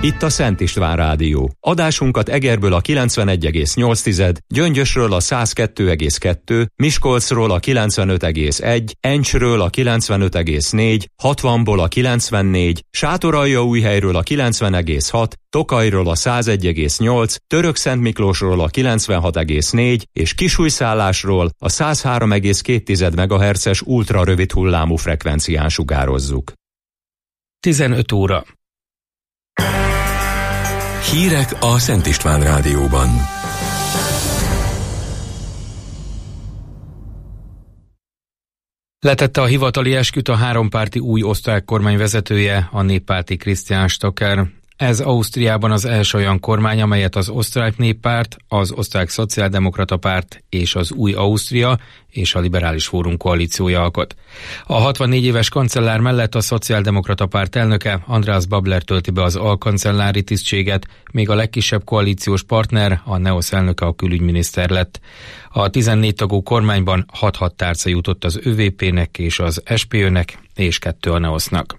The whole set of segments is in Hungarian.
Itt a Szent István Rádió. Adásunkat Egerből a 91,8, Gyöngyösről a 102,2, Miskolcról a 95,1, Encsről a 95,4, 60-ból a 94, Sátoraljaújhelyről a 90,6, Tokajról a 101,8, Törökszentmiklósról a 96,4 és Kisújszállásról a 103,2 MHz-es ultrarövid hullámú frekvencián sugározzuk. 15 óra. Hírek a Szent István Rádióban. Letette a hivatali esküt a hárompárti új osztrák kormány vezetője, a néppárti Christian Stocker. Ez Ausztriában az első olyan kormány, amelyet az osztrák néppárt, az osztrák szociáldemokrata párt és az új Ausztria és a liberális fórum koalíciója alkot. A 64 éves kancellár mellett a szociáldemokrata párt elnöke, Andreas Babler tölti be az alkancellári tisztséget, még a legkisebb koalíciós partner, a NEOS elnöke, a külügyminiszter lett. A 14 tagú kormányban 6 tárca jutott az ÖVP-nek és az SPÖ-nek, és 2 a NEOS-nak.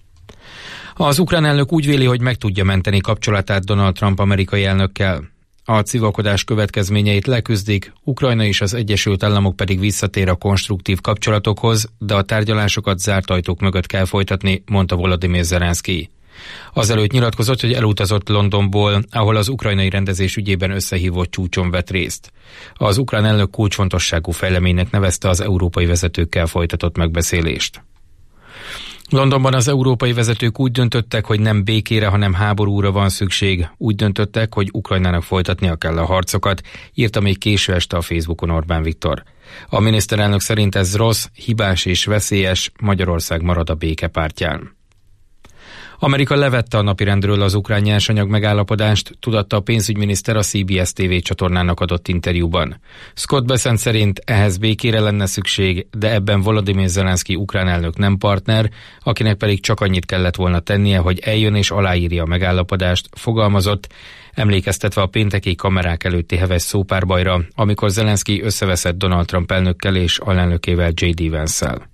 Az ukrán elnök úgy véli, hogy meg tudja menteni kapcsolatát Donald Trump amerikai elnökkel. A civakodás következményeit leküzdik, Ukrajna és az Egyesült Államok pedig visszatér a konstruktív kapcsolatokhoz, de a tárgyalásokat zárt ajtók mögött kell folytatni, mondta Volodymyr Zelenszky. Azelőtt nyilatkozott, hogy elutazott Londonból, ahol az ukrajnai rendezés ügyében összehívott csúcson vett részt. Az ukrán elnök kulcsfontosságú fejleménynek nevezte az európai vezetőkkel folytatott megbeszélést. Londonban az európai vezetők úgy döntöttek, hogy nem békére, hanem háborúra van szükség. Úgy döntöttek, hogy Ukrajnának folytatnia kell a harcokat, írta még késő este a Facebookon Orbán Viktor. A miniszterelnök szerint ez rossz, hibás és veszélyes, Magyarország marad a béke pártján. Amerika levette a napirendről az ukrán nyersanyag megállapodást, tudatta a pénzügyminiszter a CBS TV csatornának adott interjúban. Scott Bessent szerint ehhez békére lenne szükség, de ebben Volodymyr Zelenszky ukrán elnök nem partner, akinek pedig csak annyit kellett volna tennie, hogy eljön és aláírja a megállapodást, fogalmazott, emlékeztetve a pénteki kamerák előtti heves szópárbajra, amikor Zelenszky összeveszett Donald Trump elnökkel és alelnökével J.D. Vance-szel.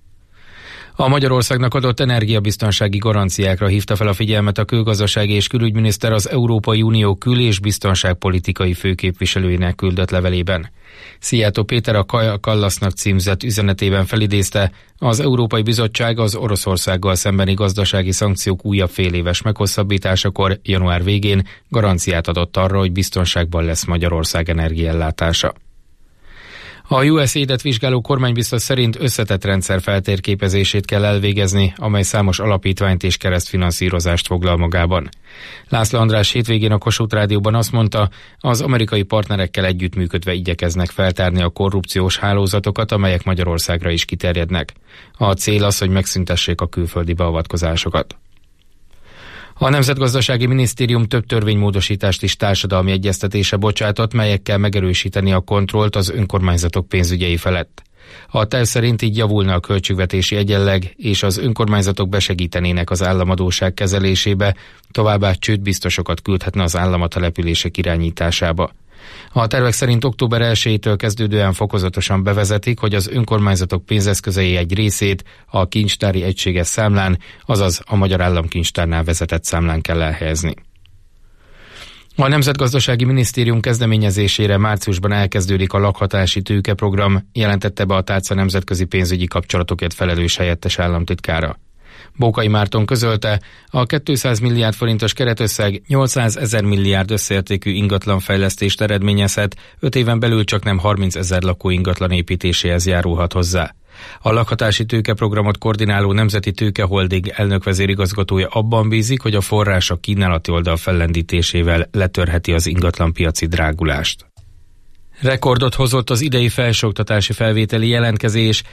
A Magyarországnak adott energiabiztonsági garanciákra hívta fel a figyelmet a külgazdasági és külügyminiszter az Európai Unió kül- és biztonságpolitikai főképviselőjének küldött levelében. Szijjártó Péter a Kaja Kallasznak címzett üzenetében felidézte, az Európai Bizottság az Oroszországgal szembeni gazdasági szankciók újabb féléves meghosszabbításakor január végén garanciát adott arra, hogy biztonságban lesz Magyarország energiaellátása. A USAID-et vizsgáló kormánybiztos szerint összetett rendszer feltérképezését kell elvégezni, amely számos alapítványt és keresztfinanszírozást foglal magában. László András hétvégén a Kossuth Rádióban azt mondta, az amerikai partnerekkel együttműködve igyekeznek feltárni a korrupciós hálózatokat, amelyek Magyarországra is kiterjednek. A cél az, hogy megszüntessék a külföldi beavatkozásokat. A Nemzetgazdasági Minisztérium több törvénymódosítást is társadalmi egyeztetése bocsátott, melyekkel megerősíteni a kontrollt az önkormányzatok pénzügyei felett. A terv szerint így javulna a költségvetési egyenleg, és az önkormányzatok besegítenének az államadósság kezelésébe, továbbá csődbiztosokat küldhetne az állam a települések irányításába. A tervek szerint október 1-től kezdődően fokozatosan bevezetik, hogy az önkormányzatok pénzeszközei egy részét a kincstári egységes számlán, azaz a Magyar Államkincstárnál vezetett számlán kell elhelyezni. A Nemzetgazdasági Minisztérium kezdeményezésére márciusban elkezdődik a lakhatási tőkeprogram, jelentette be a tárca nemzetközi pénzügyi kapcsolatokért felelős helyettes államtitkára. Bókai Márton közölte, a 200 milliárd forintos keretösszeg 800 000 milliárd összértékű ingatlanfejlesztést eredményezhet, 5 éven belül csaknem 30 000 lakó ingatlan építéséhez járulhat hozzá. A lakhatási tőkeprogramot koordináló Nemzeti Tőkeholding elnök-vezérigazgatója abban bízik, hogy a forrás a kínálati oldal fellendítésével letörheti az ingatlanpiaci drágulást. Rekordot hozott az idei felsőoktatási felvételi jelentkezés,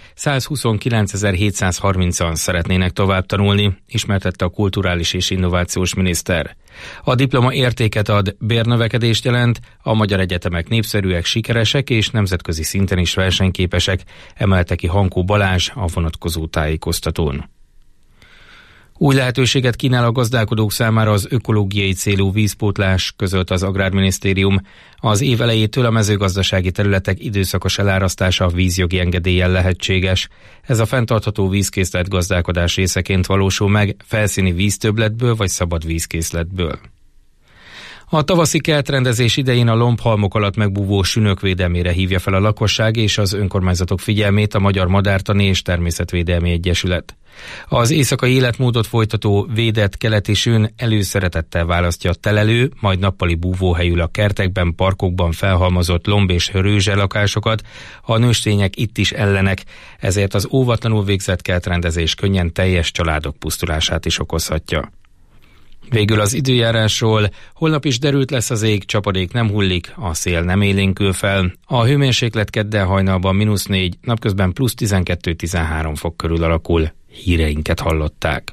129.730-an szeretnének tovább tanulni, ismertette a kulturális és innovációs miniszter. A diploma értéket ad, bérnövekedést jelent, a magyar egyetemek népszerűek, sikeresek és nemzetközi szinten is versenyképesek, emelte ki Hankó Balázs a vonatkozó tájékoztatón. Új lehetőséget kínál a gazdálkodók számára az ökológiai célú vízpótlás, közölt az Agrárminisztérium. Az év elejétől a mezőgazdasági területek időszakos elárasztása vízjogi engedéllyel lehetséges. Ez a fenntartható vízkészlet gazdálkodás részeként valósul meg felszíni víztöbbletből vagy szabad vízkészletből. A tavaszi kertrendezés idején a lombhalmok alatt megbúvó sünök védelmére hívja fel a lakosság és az önkormányzatok figyelmét a Magyar Madártani és Természetvédelmi Egyesület. Az éjszakai életmódot folytató védett keleti sün előszeretettel választja a telelő, majd nappali búvóhelyül a kertekben, parkokban felhalmozott lomb- és rőzselakásokat, a nőstények itt is ellenek, ezért az óvatlanul végzett kertrendezés könnyen teljes családok pusztulását is okozhatja. Végül az időjárásról: holnap is derült lesz az ég, csapadék nem hullik, a szél nem élénkül fel. A hőmérséklet kedden hajnalban -4, napközben +12-13 fok körül alakul. Híreinket hallották.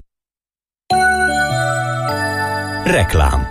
Reklám.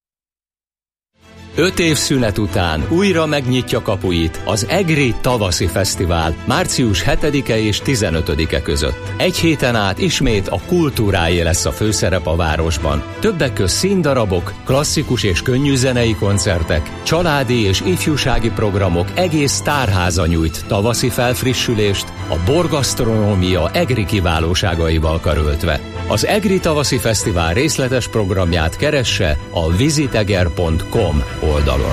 5 év szünet után újra megnyitja kapuit az EGRI Tavaszi Fesztivál március 7-e és 15-e között. Egy héten át ismét a kultúráé lesz a főszerep a városban. Többek közt színdarabok, klasszikus és könnyű zenei koncertek, családi és ifjúsági programok, egész tárháza nyújt tavaszi felfrissülést, a borgasztronómia EGRI kiválóságaival karöltve. Az EGRI Tavaszi Fesztivál részletes programját keresse a visiteger.com oldalon.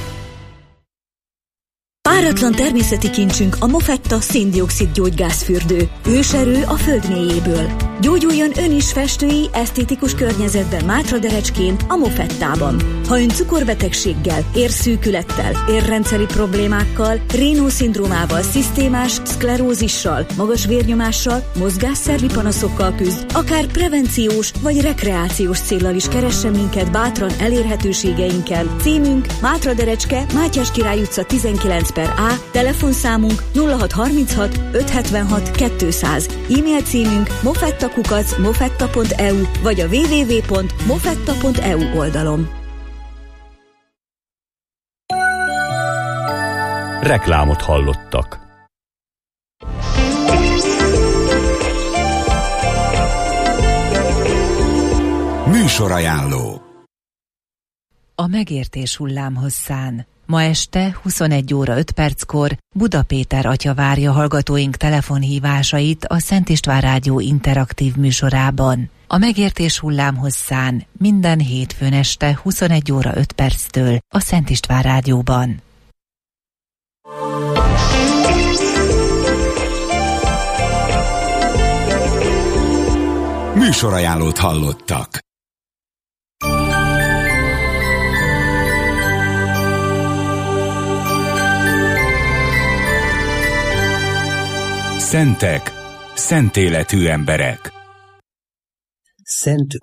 Páratlan természeti kincsünk a Mofetta szén-dioxid gyógygázfürdő. Őserő a föld mélyéből. Gyógyuljon ön is festői, esztétikus környezetben Mátraderecskén, a Mofettában. Ha ön cukorbetegséggel, érszűkülettel, érrendszeri problémákkal, Raynaud-szindrómával, szisztémás szklerózissal, magas vérnyomással, mozgásszervi panaszokkal küzd, akár prevenciós vagy rekreációs céllal is keressen minket bátran elérhetőségeinkkel. Címünk Mátraderecske, Mátyás Király utca 19/A, telefonszámunk 0636 576 200, e-mail címünk mofetta@mofetta.eu vagy a www.mofetta.eu oldalon. Reklámot hallottak. Műsorajánló. A megértés hullámhosszán. Ma este 21 óra 5 perckor Buda Péter atya várja hallgatóink telefonhívásait a Szent István Rádió interaktív műsorában. A megértés hullámhosszán minden hétfőn este 21 óra 5 perctől a Szent István Rádióban. Műsorajánlót hallottak. Szentek, szent életű emberek. Szent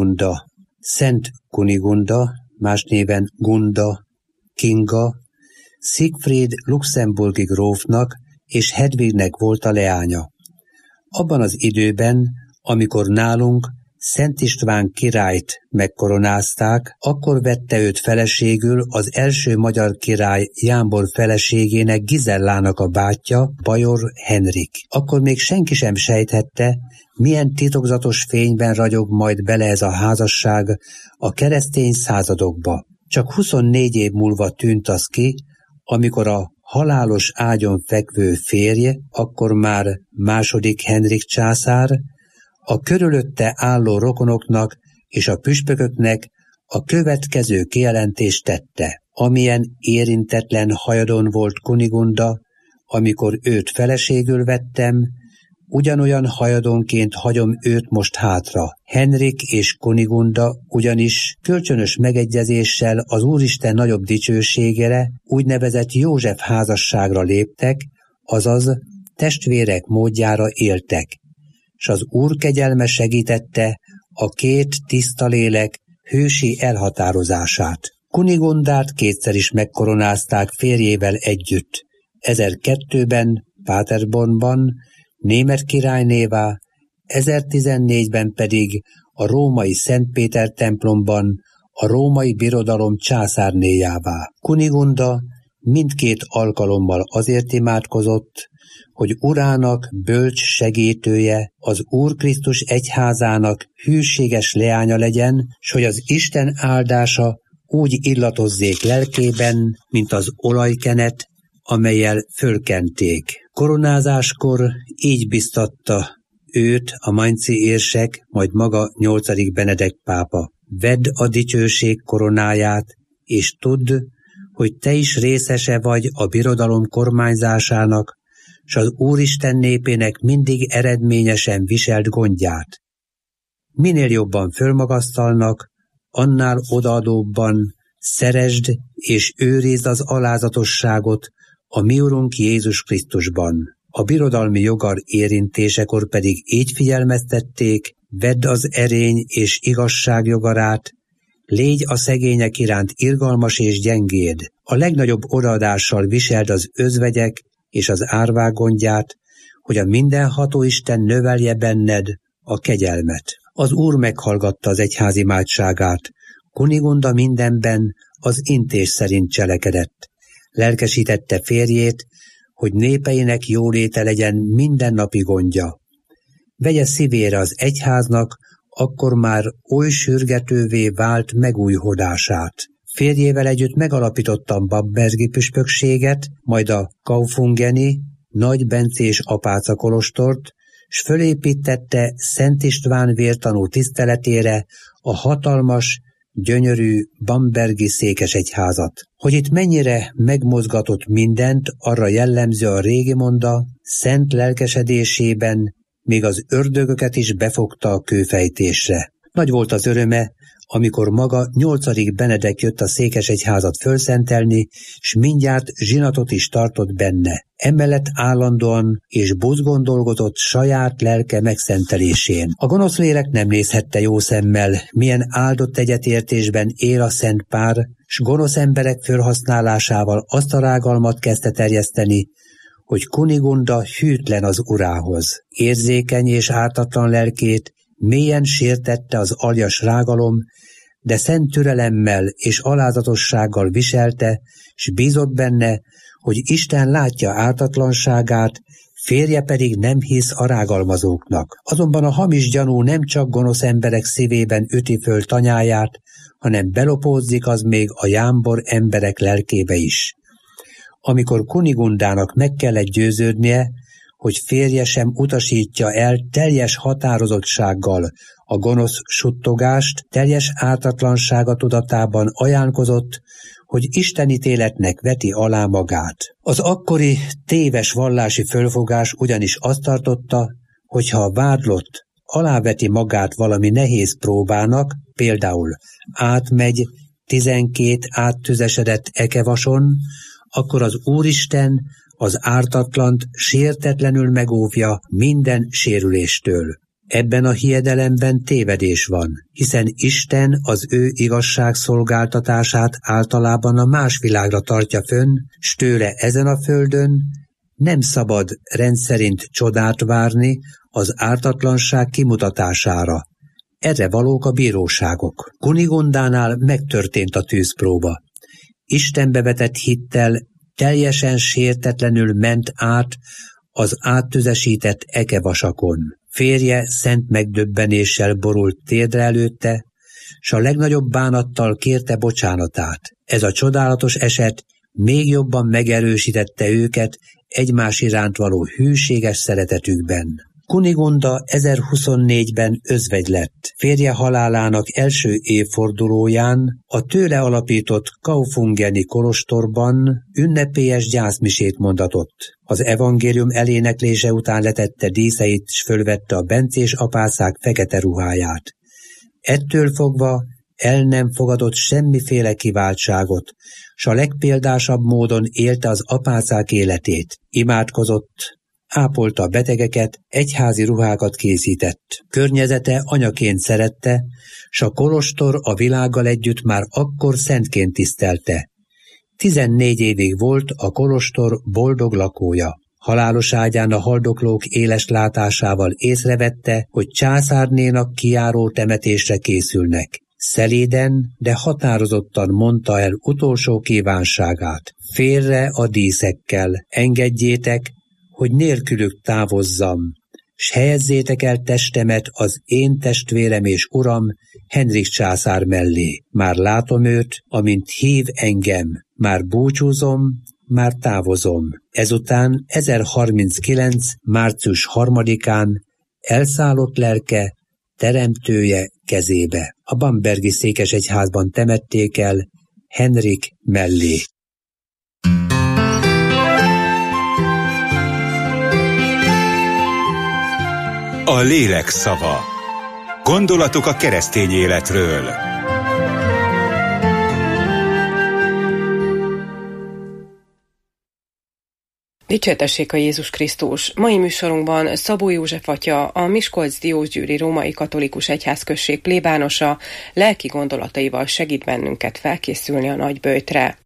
Kunigunda, más néven Gunda, Kinga, Siegfried luxemburgi grófnak és Hedvignek volt a leánya. Abban az időben, amikor nálunk Szent István királyt megkoronázták, akkor vette őt feleségül az első magyar király Jámbor feleségének, Gizellának a bátyja, Bajor Henrik. Akkor még senki sem sejthette, milyen titokzatos fényben ragyog majd bele ez a házasság a keresztény századokba. Csak 24 év múlva tűnt az ki, amikor a halálos ágyon fekvő férje, akkor már II. Henrik császár, a körülötte álló rokonoknak és a püspököknek a következő kijelentést tette: amilyen érintetlen hajadon volt Kunigunda, amikor őt feleségül vettem, ugyanolyan hajadonként hagyom őt most hátra. Henrik és Kunigunda ugyanis kölcsönös megegyezéssel az Úristen nagyobb dicsőségére, úgynevezett József házasságra léptek, azaz testvérek módjára éltek, s az Úr kegyelme segítette a két tiszta lélek hősi elhatározását. Kunigundát kétszer is megkoronázták férjével együtt. 1002-ben Paderbornban német királynévá, 1014-ben pedig a római Szent Péter templomban a római birodalom császárnéjává. Kunigunda mindkét alkalommal azért imádkozott, hogy urának bölcs segítője, az Úr Krisztus egyházának hűséges leánya legyen, s hogy az Isten áldása úgy illatozzék lelkében, mint az olajkenet, amellyel fölkenték. Koronázáskor így biztatta őt a mainzi érsek, majd maga 8. Benedek pápa. Vedd a dicsőség koronáját, és tudd, hogy te is részese vagy a birodalom kormányzásának, s az Úristen népének mindig eredményesen viselt gondját. Minél jobban fölmagasztalnak, annál odaadóbban szeresd és őrizd az alázatosságot a mi Urunk Jézus Krisztusban. A birodalmi jogar érintésekor pedig így figyelmeztették, vedd az erény és igazság jogarát, légy a szegények iránt irgalmas és gyengéd, a legnagyobb odaadással viseld az özvegyek és az árvák gondját, hogy a mindenható Isten növelje benned a kegyelmet. Az Úr meghallgatta az egyház imádságát, Kunigunda mindenben az intés szerint cselekedett. Lelkesítette férjét, hogy népeinek jóléte legyen mindennapi gondja. Vegye szívére az egyháznak akkor már oly sürgetővé vált megújhodását. Férjével együtt megalapítottam Bambergi püspökséget, majd a Kaufungeni, Nagy Bencés apáca kolostort, s fölépítette Szent István vértanú tiszteletére a hatalmas, gyönyörű Bambergi székesegyházat. Hogy itt mennyire megmozgatott mindent, arra jellemző a régi monda, szent lelkesedésében még az ördögöket is befogta a kőfejtésre. Nagy volt az öröme, amikor maga 8. Benedek jött a székesegyházat fölszentelni, s mindjárt zsinatot is tartott benne. Emellett állandóan és buzgondolgodott saját lelke megszentelésén. A gonosz lélek nem nézhette jó szemmel, milyen áldott egyetértésben él a szent pár, s gonosz emberek felhasználásával azt a rágalmat kezdte terjeszteni, hogy Kunigunda hűtlen az urához. Érzékeny és ártatlan lelkét mélyen sértette az aljas rágalom, de szent türelemmel és alázatossággal viselte, s bízott benne, hogy Isten látja ártatlanságát, férje pedig nem hisz a rágalmazóknak. Azonban a hamis gyanú nem csak gonosz emberek szívében üti föl tanyáját, hanem belopódzik az még a jámbor emberek lelkébe is. Amikor Kunigundának meg kellett győződnie, hogy férje sem utasítja el teljes határozottsággal a gonosz suttogást, teljes ártatlansága tudatában ajánlkozott, hogy istenítéletnek veti alá magát. Az akkori téves vallási fölfogás ugyanis azt tartotta, hogy ha a vádlott aláveti magát valami nehéz próbának, például átmegy 12 áttüzesedett ekevason, akkor az Úristen az ártatlant sértetlenül megóvja minden sérüléstől. Ebben a hiedelemben tévedés van, hiszen Isten az ő igazságszolgáltatását általában a más világra tartja fönn, s tőle ezen a földön nem szabad rendszerint csodát várni az ártatlanság kimutatására. Erre valók a bíróságok. Kunigundánál megtörtént a tűzpróba. Istenbe vetett hittel teljesen sértetlenül ment át az áttüzesített ekevasakon. Férje szent megdöbbenéssel borult térdre előtte, s a legnagyobb bánattal kérte bocsánatát. Ez a csodálatos eset még jobban megerősítette őket egymás iránt való hűséges szeretetükben. Kunigunda 1024-ben özvegy lett. Férje halálának első évfordulóján a tőle alapított Kaufungeni kolostorban ünnepélyes gyászmisét mondatott. Az evangélium eléneklése után letette díszeit, s fölvette a bencés apácák fekete ruháját. Ettől fogva el nem fogadott semmiféle kiváltságot, s a legpéldásabb módon élte az apácák életét. Imádkozott, ápolta a betegeket, egyházi ruhákat készített. Környezete anyaként szerette, s a kolostor a világgal együtt már akkor szentként tisztelte. 14 évig volt a kolostor boldog lakója. Halálos ágyán a haldoklók éles látásával észrevette, hogy császárnénak kijáró temetésre készülnek. Szeléden, de határozottan mondta el utolsó kívánságát. Félre a díszekkel, engedjétek, hogy nélkülük távozzam, s helyezzétek el testemet az én testvérem és uram, Henrik császár mellé. Már látom őt, amint hív engem, már búcsúzom, már távozom. Ezután 1039. március 3-án elszállott lelke teremtője kezébe. A bambergi székesegyházban temették el Henrik mellé. A lélek szava. Gondolatok a keresztény életről. Dicsértessék a Jézus Krisztus! Mai műsorunkban Szabó József atya, a Miskolc-Diósgyőri Római Katolikus Egyházközség plébánosa lelki gondolataival segít bennünket felkészülni a nagyböjtre.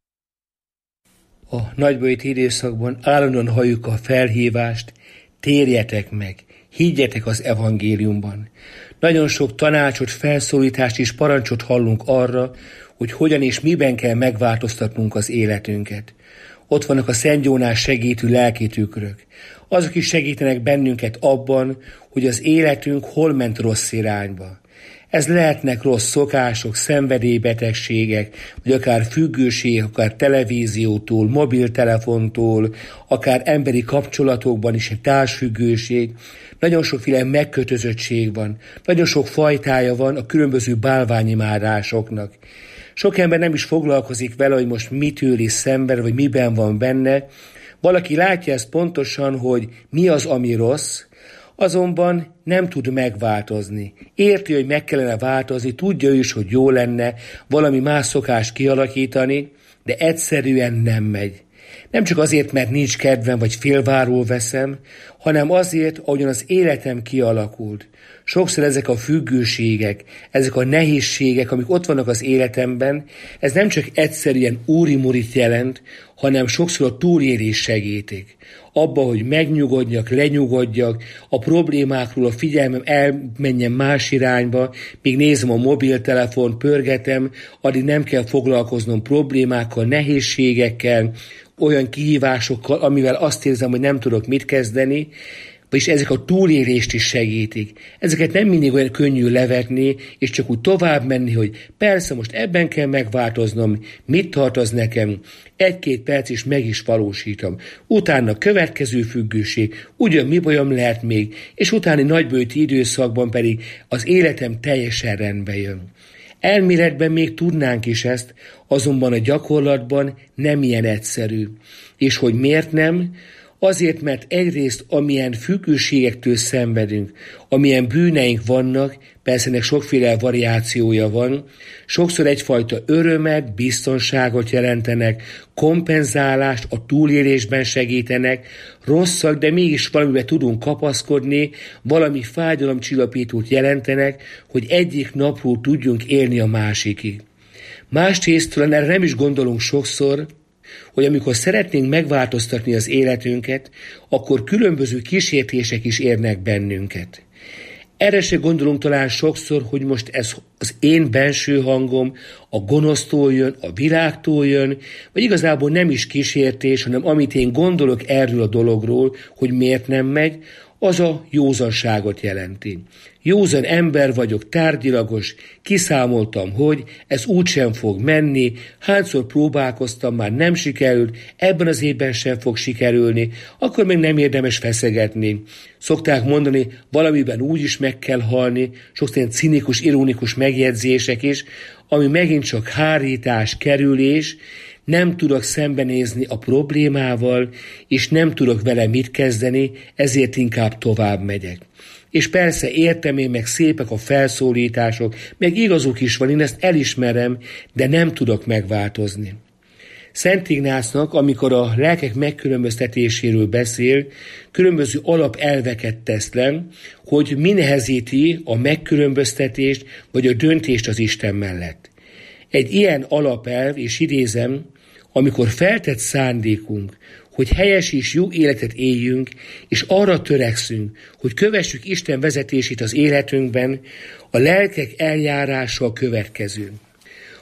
A nagyböjti időszakban állandóan halljuk a felhívást, térjetek meg, higgyetek az evangéliumban. Nagyon sok tanácsot, felszólítást és parancsot hallunk arra, hogy hogyan és miben kell megváltoztatnunk az életünket. Ott vannak a Szent Jónás segítő lelki tükrök. Azok is segítenek bennünket abban, hogy az életünk hol ment rossz irányba. Ez lehetnek rossz szokások, szenvedélybetegségek, vagy akár függőség, akár televíziótól, mobiltelefontól, akár emberi kapcsolatokban is egy társfüggőség. Nagyon sokféle megkötözöttség van, nagyon sok fajtája van a különböző bálványimádásoknak. Sok ember nem is foglalkozik vele, hogy most mitől is szenved, vagy miben van benne. Valaki látja ezt pontosan, hogy mi az, ami rossz, azonban nem tud megváltozni. Érti, hogy meg kellene változni, tudja is, hogy jó lenne valami más szokást kialakítani, de egyszerűen nem megy. Nem csak azért, mert nincs kedvem, vagy félváról veszem, hanem azért, ahogyan az életem kialakult. Sokszor ezek a függőségek, ezek a nehézségek, amik ott vannak az életemben, ez nem csak egyszerűen úrimurit jelent, hanem sokszor a túlélés segítik. Abba, hogy megnyugodjak, lenyugodjak, a problémákról a figyelmem elmenjen más irányba, míg nézem a mobiltelefont, pörgetem, addig nem kell foglalkoznom problémákkal, nehézségekkel, olyan kihívásokkal, amivel azt érzem, hogy nem tudok mit kezdeni, vagyis ezek a túlélést is segítik. Ezeket nem mindig olyan könnyű levetni, és csak úgy tovább menni, hogy persze most ebben kell megváltoznom, mit tart az nekem, 1-2 perc is meg is valósítom. Utána következő függőség, ugyan mi bajom lehet még, és utáni nagyböjti időszakban pedig az életem teljesen rendbe jön. Elméletben még tudnánk is ezt, azonban a gyakorlatban nem ilyen egyszerű. És hogy miért nem? Azért, mert egyrészt amilyen függőségektől szenvedünk, amilyen bűneink vannak, persze ennek sokféle variációja van, sokszor egyfajta örömet, biztonságot jelentenek, kompenzálást a túlélésben segítenek, rosszak, de mégis valamiben tudunk kapaszkodni, valami fájdalomcsillapítót jelentenek, hogy egyik napról tudjunk élni a másikig. Másrészt talán erre nem is gondolunk sokszor, hogy amikor szeretnénk megváltoztatni az életünket, akkor különböző kísértések is érnek bennünket. Erre se gondolunk talán sokszor, hogy most ez az én benső hangom a gonosztól jön, a világtól jön, vagy igazából nem is kísértés, hanem amit én gondolok erről a dologról, hogy miért nem megy, az a józanságot jelenti. Józan ember vagyok, tárgyilagos, kiszámoltam, hogy ez úgysem fog menni, hányszor próbálkoztam, már nem sikerült, ebben az évben sem fog sikerülni, akkor még nem érdemes feszegetni. Szokták mondani, valamiben úgy is meg kell halni, sokszor cinikus, ironikus megjegyzések is, ami megint csak hárítás, kerülés, nem tudok szembenézni a problémával, és nem tudok vele mit kezdeni, ezért inkább tovább megyek. És persze értem én, meg szépek a felszólítások, meg igazuk is van, én ezt elismerem, de nem tudok megváltozni. Szent Ignácnak, amikor a lelkek megkülönböztetéséről beszél, különböző alapelveket tesz le, hogy mi nehezíti a megkülönböztetést vagy a döntést az Isten mellett. Egy ilyen alapelv, és idézem, amikor feltett szándékunk, hogy helyes és jó életet éljünk, és arra törekszünk, hogy kövessük Isten vezetését az életünkben, a lelkek eljárása a következő.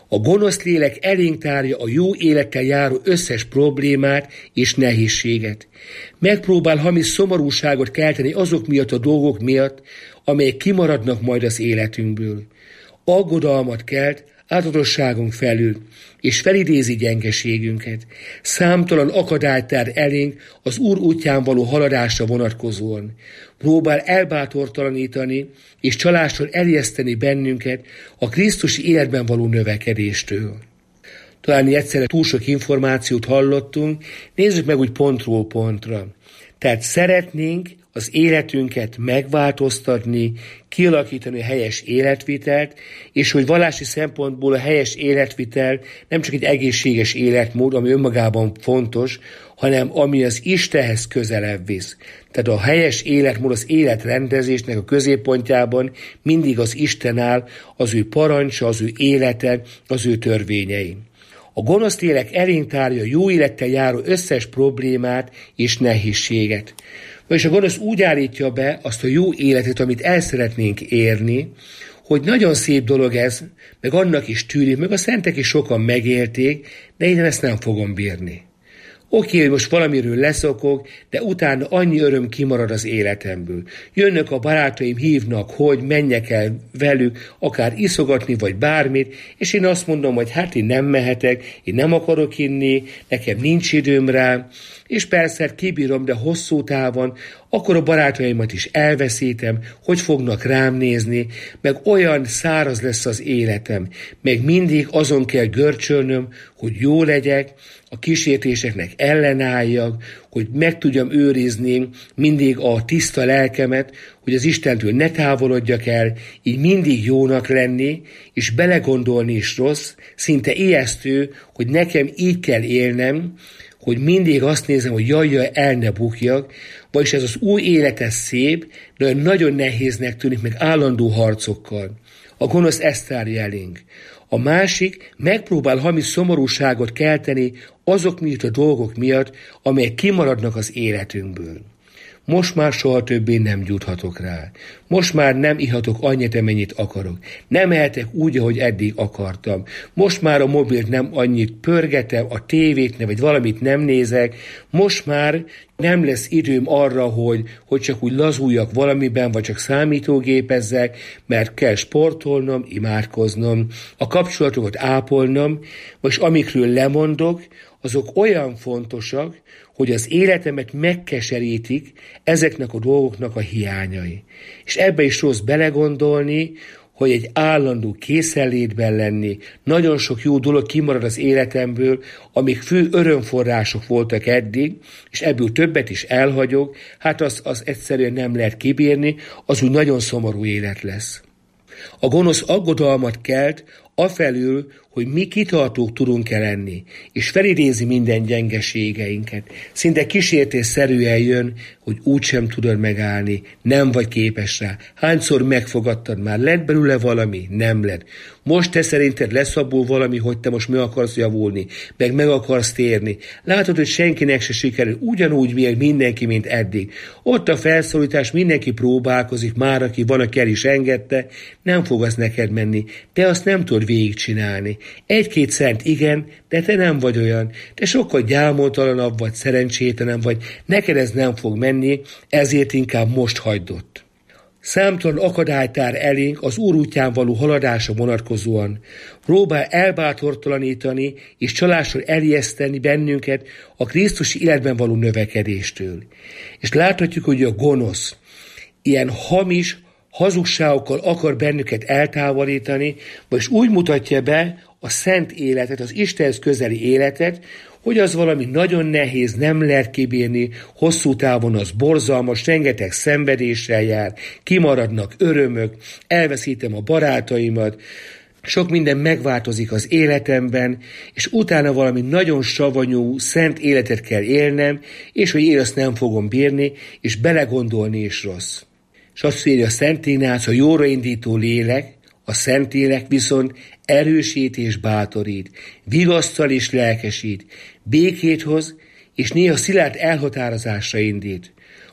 A gonosz lélek elénk tárja a jó élettel járó összes problémát és nehézséget. Megpróbál hamis szomorúságot kelteni azok miatt a dolgok miatt, amelyek kimaradnak majd az életünkből. Aggodalmat kelt áltatosságunk felül, és felidézi gyengeségünket. Számtalan akadályt tár elénk az Úr útján való haladásra vonatkozóan. Próbál elbátortalanítani és csalással elijeszteni bennünket a krisztusi életben való növekedéstől. Talán egyszerre túl sok információt hallottunk, nézzük meg úgy pontról pontra. Tehát szeretnénk az életünket megváltoztatni, kialakítani a helyes életvitelt, és hogy vallási szempontból a helyes életvitel nem csak egy egészséges életmód, ami önmagában fontos, hanem ami az Istenhez közelebb visz. Tehát a helyes életmód az életrendezésnek a középpontjában mindig az Isten áll, az ő parancsa, az ő élete, az ő törvényei. A gonosz lélek elénk tárja jó élettel járó összes problémát és nehézséget. Vagyis a gonosz úgy állítja be azt a jó életet, amit el szeretnénk érni, hogy nagyon szép dolog ez, meg annak is tűnik, meg a szentek is sokan megélték, de én ezt nem fogom bírni. Oké, hogy most valamiről leszokok, de utána annyi öröm kimarad az életemből. Jönnek a barátaim, hívnak, hogy menjek el velük, akár iszogatni, vagy bármit, és én azt mondom, hogy hát én nem mehetek, én nem akarok inni, nekem nincs időm rá, és persze kibírom, de hosszú távon, akkor a barátaimat is elveszítem, hogy fognak rám nézni, meg olyan száraz lesz az életem, meg mindig azon kell görcsölnöm, hogy jó legyek, a kísértéseknek ellenálljak, hogy meg tudjam őrizni mindig a tiszta lelkemet, hogy az Istentől ne távolodjak el, így mindig jónak lenni, és belegondolni is rossz, szinte ijesztő, hogy nekem így kell élnem, hogy mindig azt nézem, hogy jaj, el ne bukjak, vagyis ez az új élet ez szép, de nagyon nehéznek tűnik, meg állandó harcokkal. A gonosz ezt tárja elénk. A másik megpróbál hamis szomorúságot kelteni azok miatt a dolgok miatt, amelyek kimaradnak az életünkből. Most már soha többé nem gyújthatok rá. Most már nem ihatok annyit, amennyit akarok. Nem ehetek úgy, ahogy eddig akartam. Most már a mobilt nem annyit pörgetem, a tévét nem, vagy valamit nem nézek. Most már nem lesz időm arra, hogy csak úgy lazuljak valamiben, vagy csak számítógépezzek, mert kell sportolnom, imádkoznom, a kapcsolatokat ápolnom, és amikről lemondok, azok olyan fontosak, hogy az életemet megkeserítik ezeknek a dolgoknak a hiányai. És ebbe is rossz belegondolni, hogy egy állandó készenlétben lenni, nagyon sok jó dolog kimarad az életemből, amik fő örömforrások voltak eddig, és ebből többet is elhagyok, hát az egyszerűen nem lehet kibírni, az úgy nagyon szomorú élet lesz. A gonosz aggodalmat kelt afelől, hogy mi kitartók tudunk-e lenni, és felidézi minden gyengeségeinket. Szinte kísértésszerűen jön, hogy úgysem tudod megállni, nem vagy képes rá. Hányszor megfogadtad már, lett belőle valami? Nem lett. Most te szerinted leszabul valami, hogy te most meg akarsz javulni, meg akarsz térni. Látod, hogy senkinek se sikerül, ugyanúgy még mindenki, mint eddig. Ott a felszólítás, mindenki próbálkozik, már aki van, aki el is engedte, nem fog az neked menni. Te azt nem tudod végigcsinálni. Egy-két szent igen, de te nem vagy olyan. Te sokkal gyámoltalanabb vagy, szerencsétlenem vagy, neked ez nem fog menni, ezért inkább most hagyd ott. Számtalan akadályt tár elénk az Úr útján való haladásra vonatkozóan. Próbál elbátortalanítani és csalással elijeszteni bennünket a krisztusi életben való növekedéstől. És láthatjuk, hogy a gonosz ilyen hamis hazugságokkal akar bennünket eltávolítani, vagyis úgy mutatja be a szent életet, az Istenhez közeli életet, hogy az valami nagyon nehéz, nem lehet kibírni, hosszú távon az borzalmas, rengeteg szenvedéssel jár, kimaradnak örömök, elveszítem a barátaimat, sok minden megváltozik az életemben, és utána valami nagyon savanyú, szent életet kell élnem, és hogy én azt nem fogom bírni, és belegondolni is rossz. És azt írja a Szent Ignác, a jóra indító lélek, a Szentlélek viszont erősít és bátorít, vigasztal és lelkesít, békét hoz, és néha szilárd elhatározásra indít.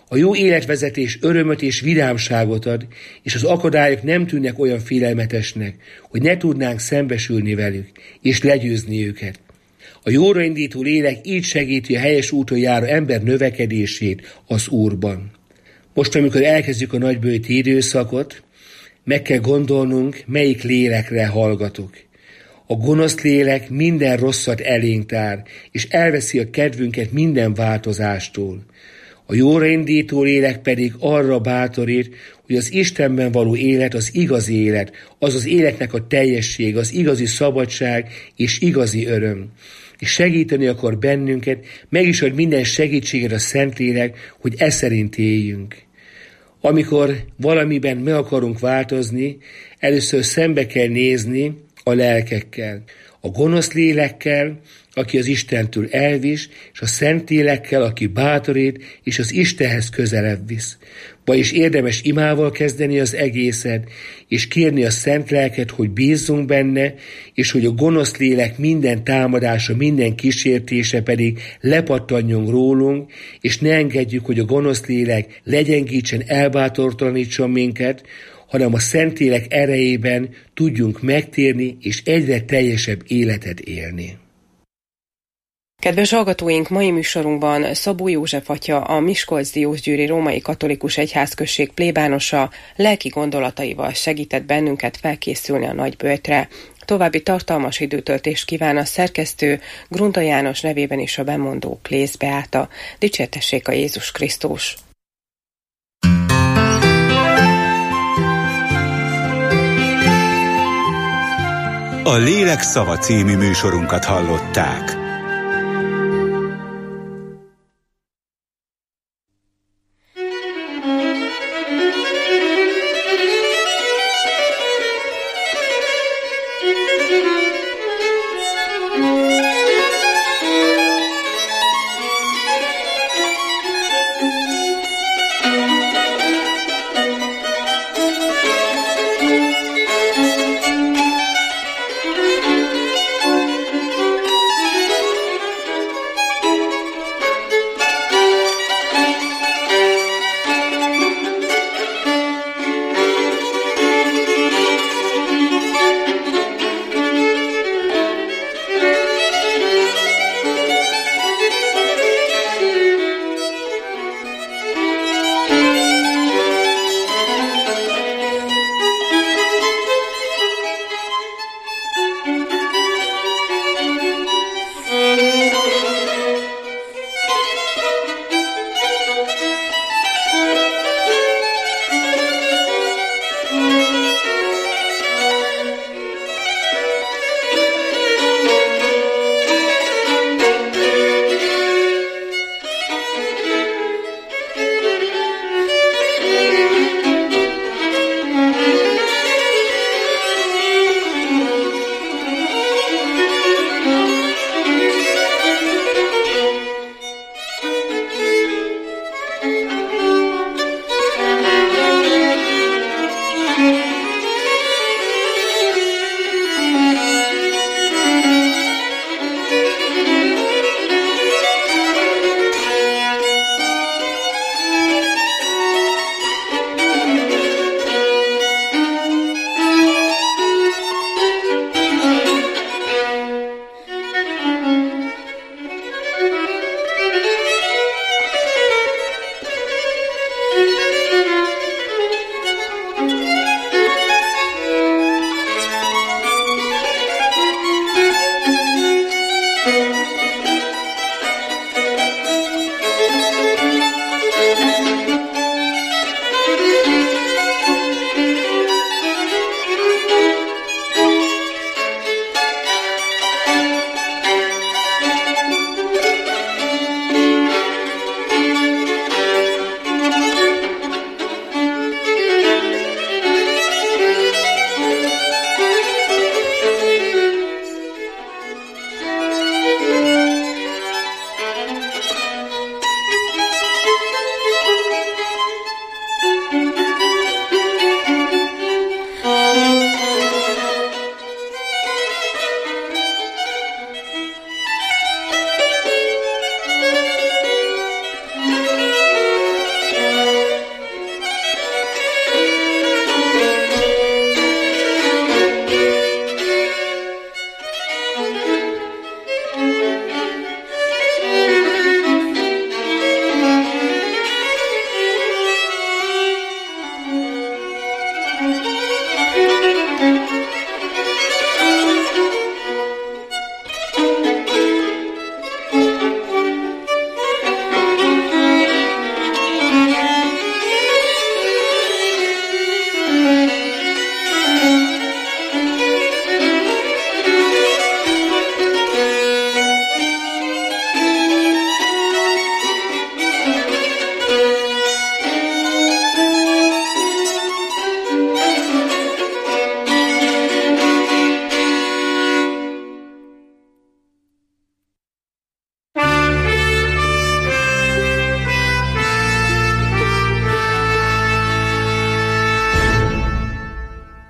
A jó életvezetés örömöt és vidámságot ad, és az akadályok nem tűnnek olyan félelmetesnek, hogy ne tudnánk szembesülni velük, és legyőzni őket. A jóra indító lélek így segíti a helyes úton járó ember növekedését az Úrban. Most, amikor elkezdjük a nagyböjti időszakot, meg kell gondolnunk, melyik lélekre hallgatok. A gonosz lélek minden rosszat elénk tár, és elveszi a kedvünket minden változástól. A jóra indító lélek pedig arra bátorít, hogy az Istenben való élet az igazi élet, az az életnek a teljesség, az igazi szabadság és igazi öröm. És segíteni akar bennünket, meg is ad minden segítséget a Szentlélek, hogy e szerint éljünk. Amikor valamiben meg akarunk változni, először szembe kell nézni a lelkekkel. A gonosz lélekkel, aki az Istentől elvisz, és a Szentlélekkel, aki bátorít, és az Istenhez közelebb visz. Vagyis érdemes imával kezdeni az egészet, és kérni a Szent Lelket, hogy bízzunk benne, és hogy a gonosz lélek minden támadása, minden kísértése pedig lepattanjon rólunk, és ne engedjük, hogy a gonosz lélek legyengítsen, elbátortalanítson minket, hanem a Szentlélek erejében tudjunk megtérni, és egyre teljesebb életet élni. Kedves hallgatóink, mai műsorunkban Szabó József atya, a Miskolc-Diósgyőri Római Katolikus Egyházközség plébánosa lelki gondolataival segített bennünket felkészülni a nagyböjtre. További tartalmas időtöltést kíván a szerkesztő, Grunda János nevében is a bemondó Klész Beáta. Dicsértessék a Jézus Krisztus! A Lélek szava című műsorunkat hallották.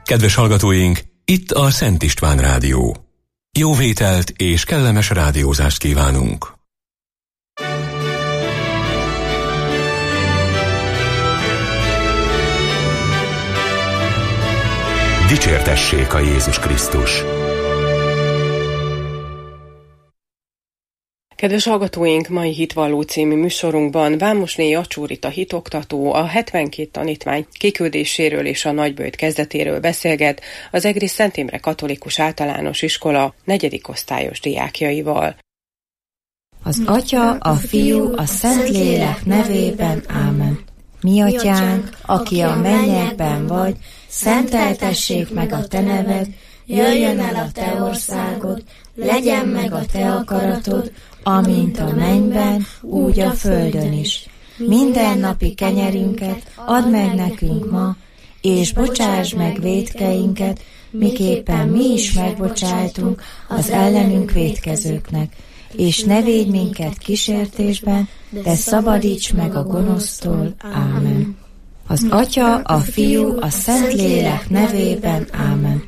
Kedves hallgatóink, itt a Szent István Rádió. Jó vételt és kellemes rádiózást kívánunk! Dicsértessék a Jézus Krisztus! Kedves hallgatóink, mai Hitvalló című műsorunkban Vámosné Jacsórita hitoktató a 72 tanítvány kiküldéséről és a nagyböjt kezdetéről beszélget az Egri Szent Imre Katolikus Általános Iskola 4. osztályos diákjaival. Az Atya, a Fiú, a Szentlélek nevében, ámen. Mi atyánk, aki a mennyekben vagy, szenteltessék meg a te neved, jöjjön el a te országod, legyen meg a te akaratod, amint a mennyben, úgy a földön is. Mindennapi kenyerünket add meg nekünk ma, és bocsáss meg vétkeinket, miképpen mi is megbocsájtunk az ellenünk vétkezőknek. És ne védj minket kísértésben, de szabadíts meg a gonosztól. Ámen. Az Atya, a Fiú, a Szentlélek nevében, ámen.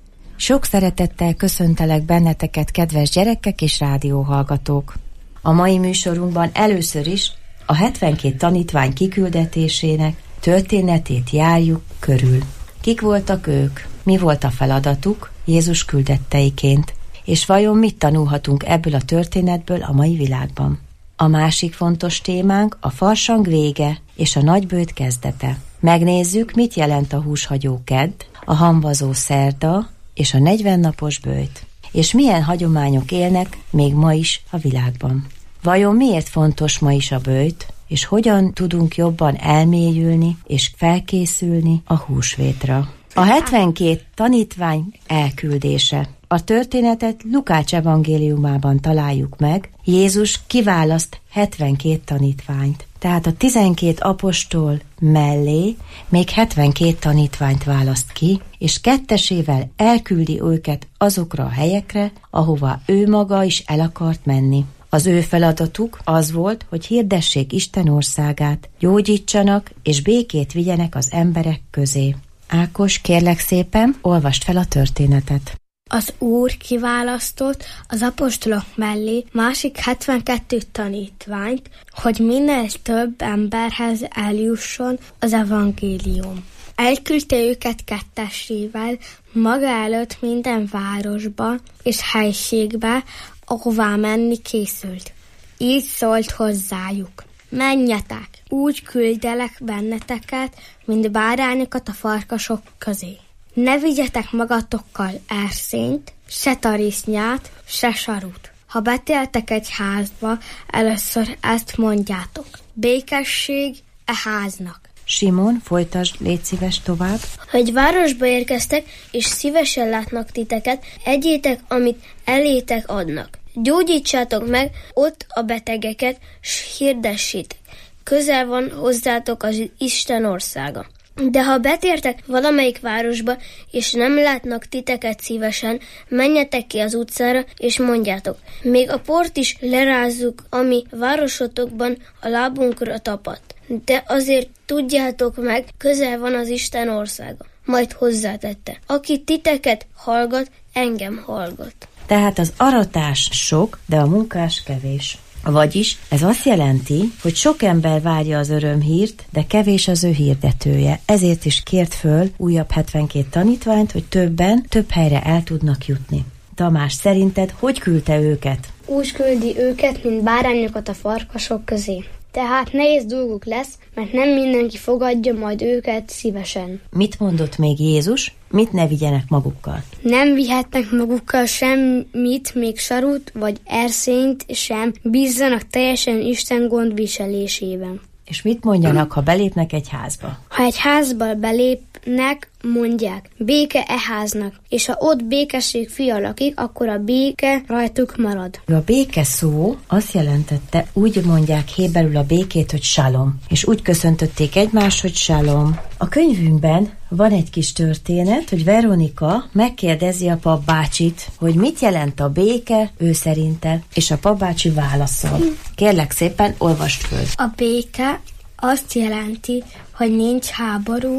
Sok szeretettel köszöntelek benneteket, kedves gyerekek és rádióhallgatók. A mai műsorunkban először is a 72 tanítvány kiküldetésének történetét járjuk körül. Kik voltak ők? Mi volt a feladatuk Jézus küldetteiként? És vajon mit tanulhatunk ebből a történetből a mai világban? A másik fontos témánk a farsang vége és a nagyböjt kezdete. Megnézzük, mit jelent a húshagyó kedd, a hamvazó szerda és a 40 napos böjt, és milyen hagyományok élnek még ma is a világban. Vajon miért fontos ma is a böjt, és hogyan tudunk jobban elmélyülni és felkészülni a húsvétra? A 72 tanítvány elküldése. A történetet Lukács evangéliumában találjuk meg. Jézus kiválaszt 72 tanítványt. Tehát a 12 apostol mellé még 72 tanítványt választ ki, és kettesével elküldi őket azokra a helyekre, ahova ő maga is el akart menni. Az ő feladatuk az volt, hogy hirdessék Isten országát, gyógyítsanak és békét vigyenek az emberek közé. Ákos, kérlek szépen, olvasd fel a történetet. Az Úr kiválasztott az apostolok mellé másik 72 tanítványt, hogy minél több emberhez eljusson az evangélium. Elküldte őket kettessével maga előtt minden városba és helységbe, ahová menni készült. Így szólt hozzájuk: menjetek, úgy küldelek benneteket, mint bárányokat a farkasok közé. Ne vigyetek magatokkal erszényt, se tarisznyát, se sarut. Ha betéltek egy házba, először ezt mondjátok: békesség e háznak. Simon, folytasd, légy szíves tovább. Ha egy városba érkeztek, és szívesen látnak titeket, egyétek, amit elétek adnak. Gyógyítsátok meg ott a betegeket, s hirdessétek: közel van hozzátok az Isten országa. De ha betértek valamelyik városba, és nem látnak titeket szívesen, menjetek ki az utcára, és mondjátok: még a port is lerázzuk, ami városotokban a lábunkra tapadt. De azért tudjátok meg, közel van az Isten országa. Majd hozzátette: aki titeket hallgat, engem hallgat. Tehát az aratás sok, de a munkás kevés. Vagyis ez azt jelenti, hogy sok ember várja az örömhírt, de kevés az ő hirdetője. Ezért is kért föl újabb 72 tanítványt, hogy többen több helyre el tudnak jutni. Tamás, szerinted hogy küldte őket? Úgy küldi őket, mint bárányokat a farkasok közé. Tehát nehéz dolguk lesz, mert nem mindenki fogadja majd őket szívesen. Mit mondott még Jézus? Mit ne vigyenek magukkal? Nem vihetnek magukkal semmit, még sarut vagy erszényt sem, bízzanak teljesen Isten gondviselésében. És mit mondjanak, ha belépnek egy házba? Ha egy házba belépnek, mondják: béke e háznak, és ha ott békesség fia lakik, akkor a béke rajtuk marad. A béke szó azt jelentette, úgy mondják héberül a békét, hogy salom, és úgy köszöntötték egymást, hogy salom. A könyvünkben van egy kis történet, hogy Veronika megkérdezi a papbácsit, hogy mit jelent a béke ő szerinte, és a papbácsi válaszol. Kérlek szépen, olvasd föl. A béke azt jelenti, hogy nincs háború,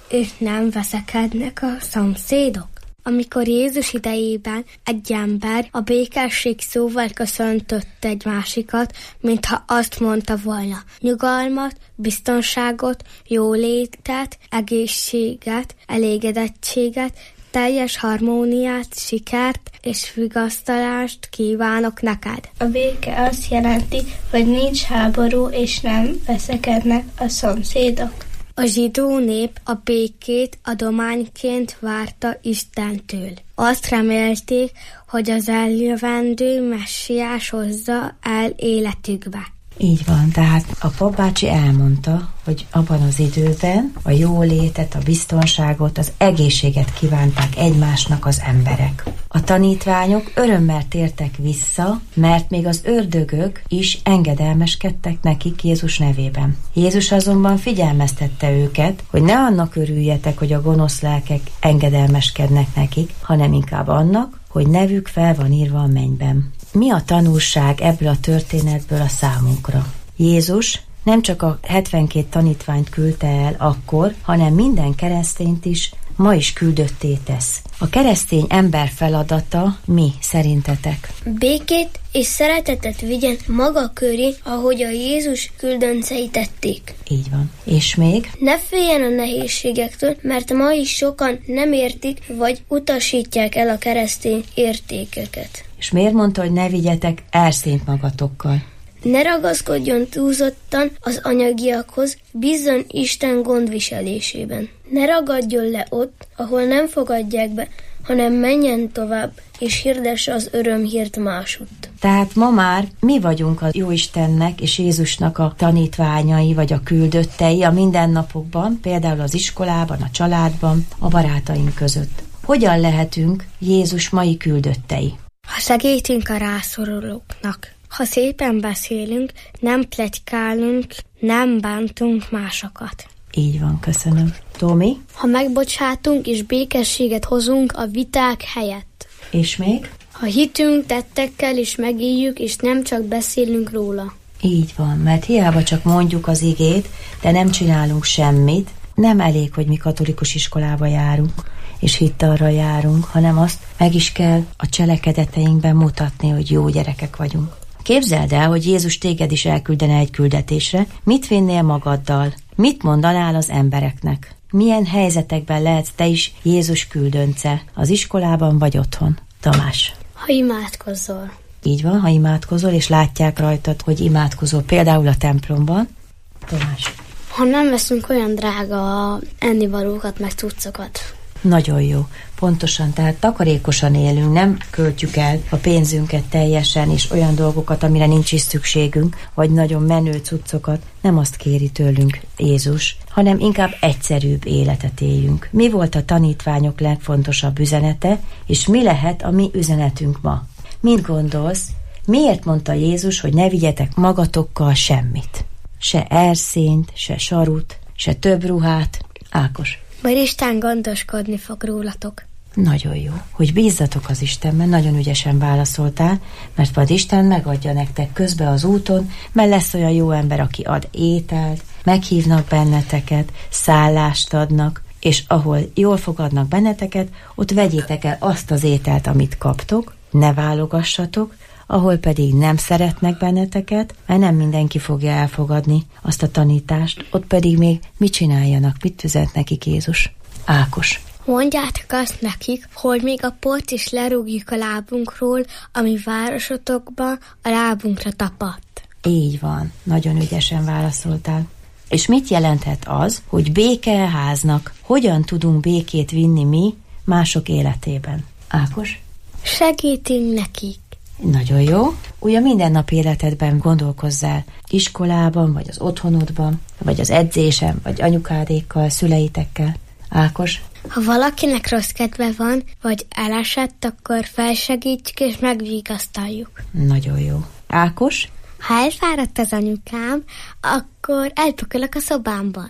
és nem veszekednek a szomszédok. Amikor Jézus idejében egy ember a békesség szóval köszöntött egy másikat, mintha azt mondta volna: nyugalmat, biztonságot, jólétet, egészséget, elégedettséget, teljes harmóniát, sikert és vigasztalást kívánok neked. A béke azt jelenti, hogy nincs háború és nem veszekednek a szomszédok. A zsidó nép a békét adományként várta Istentől. Azt remélték, hogy az eljövendő messiás hozza el életükbe. Így van, tehát a papbácsi elmondta, hogy abban az időben a jólétet, a biztonságot, az egészséget kívánták egymásnak az emberek. A tanítványok örömmel tértek vissza, mert még az ördögök is engedelmeskedtek nekik Jézus nevében. Jézus azonban figyelmeztette őket, hogy ne annak örüljetek, hogy a gonosz lelkek engedelmeskednek nekik, hanem inkább annak, hogy nevük fel van írva a mennyben. Mi a tanulság ebből a történetből a számunkra? Jézus nem csak a 72 tanítványt küldte el akkor, hanem minden keresztényt is ma is küldötté tesz. A keresztény ember feladata mi szerintetek? Békét és szeretetet vigyen maga köré, ahogy a Jézus küldöncei tették. Így van. És még? Ne féljen a nehézségektől, mert ma is sokan nem értik, vagy utasítják el a keresztény értékeket. És miért mondta, hogy ne vigyetek erszényt magatokkal? Ne ragaszkodjon túlzottan az anyagiakhoz, bízzon Isten gondviselésében. Ne ragadjon le ott, ahol nem fogadják be, hanem menjen tovább, és hirdesse az örömhírt másutt. Tehát ma már mi vagyunk a Jóistennek és Jézusnak a tanítványai, vagy a küldöttei a mindennapokban, például az iskolában, a családban, a barátaink között. Hogyan lehetünk Jézus mai küldöttei? Ha segítünk a rászorulóknak, ha szépen beszélünk, nem pletykálunk, nem bántunk másokat. Így van, köszönöm. Tómi? Ha megbocsátunk és békességet hozunk a viták helyett. És még? Ha hitünk tettekkel is megéljük, és nem csak beszélünk róla. Így van, mert hiába csak mondjuk az igét, de nem csinálunk semmit, nem elég, hogy mi katolikus iskolába járunk, és hittalra járunk, hanem azt meg is kell a cselekedeteinkben mutatni, hogy jó gyerekek vagyunk. Képzeld el, hogy Jézus téged is elküldene egy küldetésre, mit vinnél magaddal? Mit mondanál az embereknek? Milyen helyzetekben lehetsz te is Jézus küldönce? Az iskolában vagy otthon? Tamás. Ha imádkozol. Így van, ha imádkozol, és látják rajtad, hogy imádkozol, például a templomban. Tamás. Ha nem veszünk olyan drága ennivalókat, meg cuccokat. Nagyon jó. Pontosan, tehát takarékosan élünk, nem költjük el a pénzünket teljesen, és olyan dolgokat, amire nincs is szükségünk, vagy nagyon menő cuccokat. Nem azt kéri tőlünk Jézus, hanem inkább egyszerűbb életet éljünk. Mi volt a tanítványok legfontosabb üzenete, és mi lehet a mi üzenetünk ma? Mit gondolsz? Miért mondta Jézus, hogy ne vigyetek magatokkal semmit? Se erszényt, se sarut, se több ruhát. Ákos. Mert Isten gondoskodni fog rólatok. Nagyon jó, hogy bízzatok az Istenben, nagyon ügyesen válaszoltál, mert majd Isten megadja nektek közben az úton, mert lesz olyan jó ember, aki ad ételt, meghívnak benneteket, szállást adnak, és ahol jól fogadnak benneteket, ott vegyétek el azt az ételt, amit kaptok, ne válogassatok, ahol pedig nem szeretnek benneteket, mert nem mindenki fogja elfogadni azt a tanítást, ott pedig még mit csináljanak, mit üzent nekik Jézus? Ákos. Mondjátok azt nekik, hogy még a port is lerúgjuk a lábunkról, ami városotokban a lábunkra tapadt. Így van, nagyon ügyesen válaszoltál. És mit jelenthet az, hogy békeháznak hogyan tudunk békét vinni mi mások életében? Ákos? Segítünk nekik. Nagyon jó. Ugye minden nap életedben gondolkozzál, iskolában, vagy az otthonodban, vagy az edzésen, vagy anyukádékkal, szüleitekkel. Ákos? Ha valakinek rossz kedve van, vagy elesett, akkor felsegítjük és megvigasztaljuk. Nagyon jó. Ákos? Ha elfáradt az anyukám, akkor elpakolok a szobámban.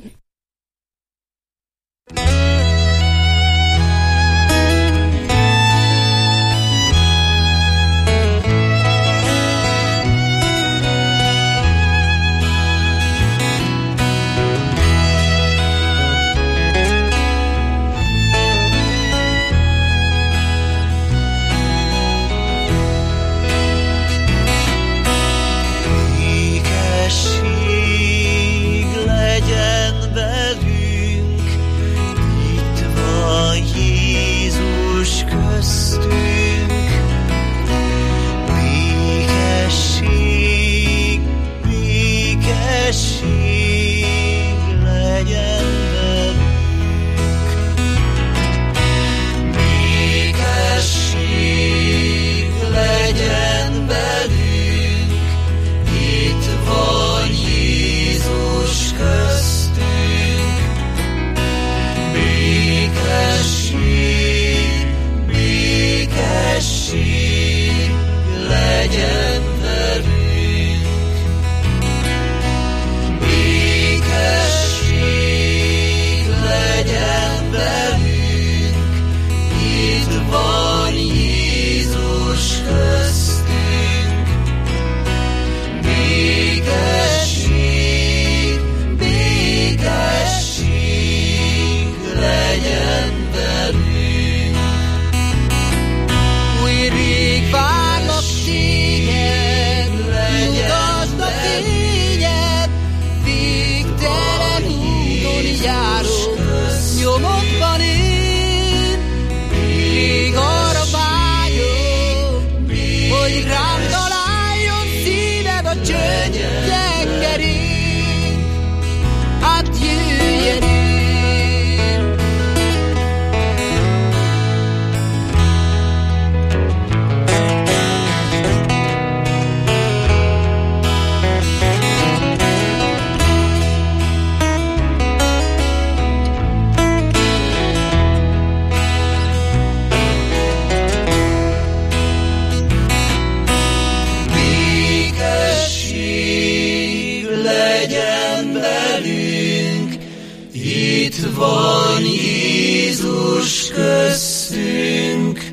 legyen tengerünk, hát jöjjön ő. Itt van Jézus köztünk,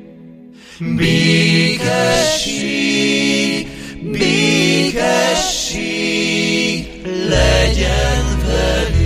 békesség, békesség legyen velünk.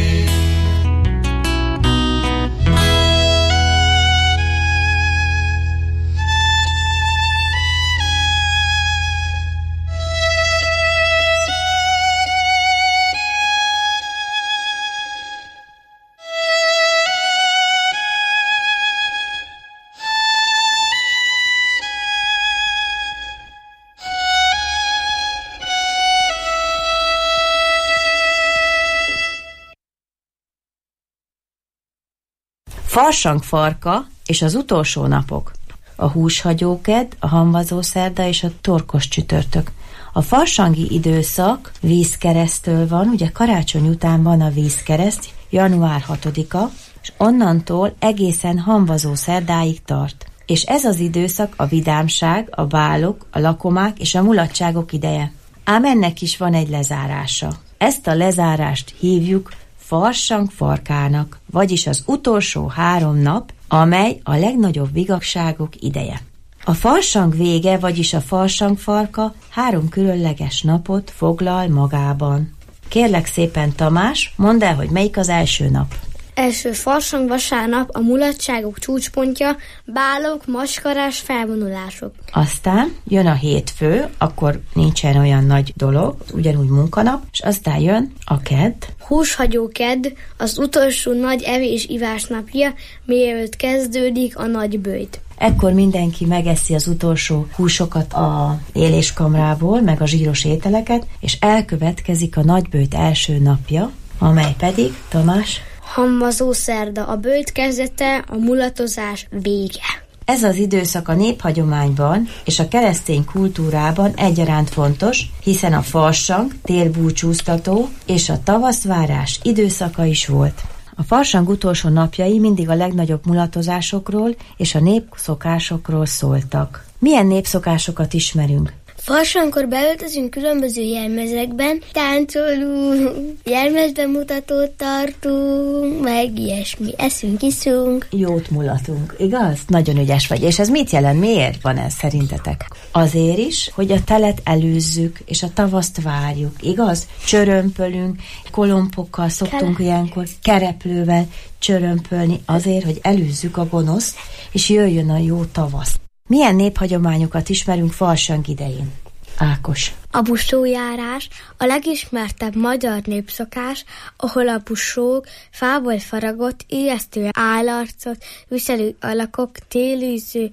Farsangfarka és az utolsó napok. A húshagyóked, a hamvazószerda és a torkos csütörtök. A farsangi időszak vízkeresztől van, ugye karácsony után van a vízkereszt, január 6-a, és onnantól egészen hamvazószerdáig tart. És ez az időszak a vidámság, a bálok, a lakomák és a mulatságok ideje. Ám ennek is van egy lezárása. Ezt a lezárást hívjuk farsangfarkának, vagyis az utolsó 3 nap, amely a legnagyobb vigagságok ideje. A farsang vége, vagyis a farsangfarka 3 különleges napot foglal magában. Kérlek szépen, Tamás, mondd el, hogy melyik az első nap. Első farsang vasárnap, a mulatságok csúcspontja, bálok, maskarás felvonulások. Aztán jön a hétfő, akkor nincsen olyan nagy dolog, ugyanúgy munkanap, és aztán jön a kedd. Húshagyó kedd, az utolsó nagy evés-ivás napja, mielőtt kezdődik a nagy böjt. Ekkor mindenki megeszi az utolsó húsokat a éléskamrából, meg a zsíros ételeket, és elkövetkezik a nagyböjt első napja, amely pedig, Tamás? Hamvazószerda, a böjt kezdete, a mulatozás vége. Ez az időszak a néphagyományban és a keresztény kultúrában egyaránt fontos, hiszen a farsang, télbúcsúztató és a tavaszvárás időszaka is volt. A farsang utolsó napjai mindig a legnagyobb mulatozásokról és a népszokásokról szóltak. Milyen népszokásokat ismerünk? Farsangkor beöltözünk különböző jelmezekben, táncolunk, jelmezbemutatót tartunk, meg ilyesmi. Eszünk, iszunk. Jót mulatunk, igaz? Nagyon ügyes vagy. És ez mit jelent? Miért van ez szerintetek? Azért is, hogy a telet előzzük, és a tavaszt várjuk, igaz? Csörömpölünk, kolompokkal szoktunk ilyenkor, kereplővel csörömpölni azért, hogy előzzük a gonoszt, és jöjjön a jó tavasz. Milyen néphagyományokat ismerünk farsang idején? Ákos. A busójárás a legismertebb magyar népszokás, ahol a busók fából faragott, ijesztő állarcot viselő alakok télűző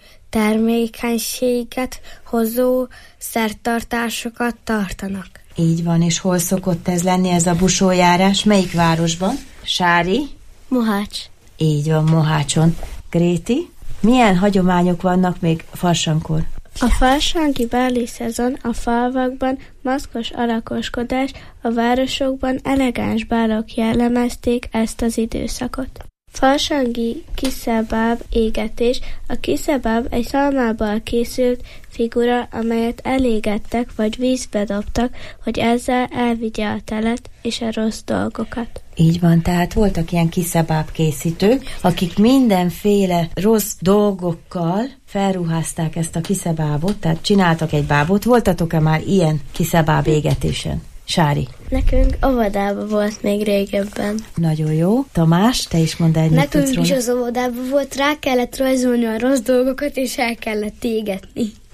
termékenységet hozó szertartásokat tartanak. Így van, és hol szokott ez lenni, ez a busójárás? Melyik városban? Sári? Mohács. Így van, Mohácson. Gréti? Milyen hagyományok vannak még farsangkor? A farsangi báli szezon a falvakban maszkos alakoskodás, a városokban elegáns bálok jellemezték ezt az időszakot. Farsangi kiszebáb égetés. A kiszebáb egy szalmából készült figura, amelyet elégettek vagy vízbe dobtak, hogy ezzel elvigye a telet és a rossz dolgokat. Így van, tehát voltak ilyen kiszebáb készítők, akik mindenféle rossz dolgokkal felruházták ezt a kiszebábot, tehát csináltak egy bábot. Voltatok-e már ilyen kiszebáb égetésen? Sári. Nekünk óvodában volt még régebben. Nagyon jó. Tamás, te is mondd el, nekünk is az óvodában volt, rá kellett rajzolni a rossz dolgokat, és el kellett égetni.